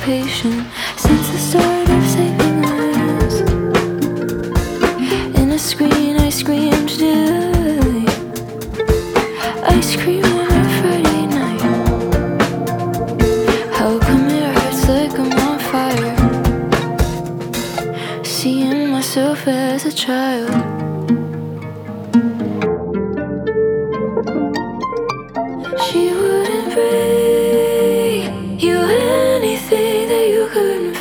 patient since the start of saving us. In a screen I screamed today. Ice cream on a Friday night. How come it hurts like I'm on fire? Seeing myself as a child. She wouldn't bring you anything that you couldn't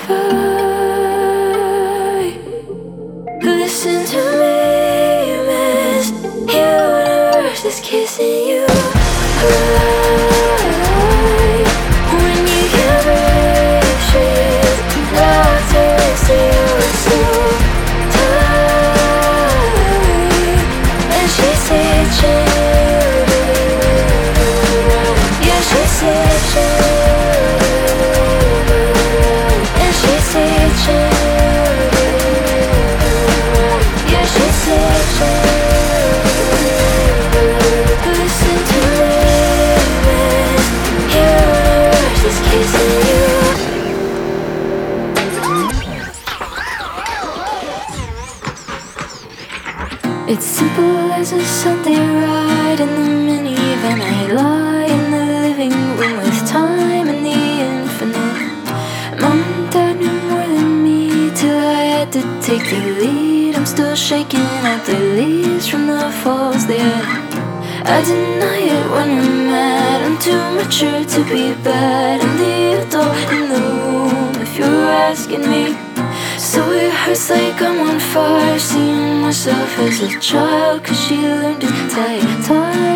find. Listen to me, miss. Universe is kissing you right. When you can't breathe, she's doctors say you're so tight. And she's teaching it's simple as a Sunday ride in the minivan. I lie in the living room with time and the infinite. Mom and Dad knew more than me till I had to take the lead. I'm still shaking out the leaves from the falls they had. I deny it when I'm mad. I'm too mature to be bad. I'm the adult in the room if you're asking me. So it hurts like I'm on fire, seeing myself as a child. Cause she learned to tie a tie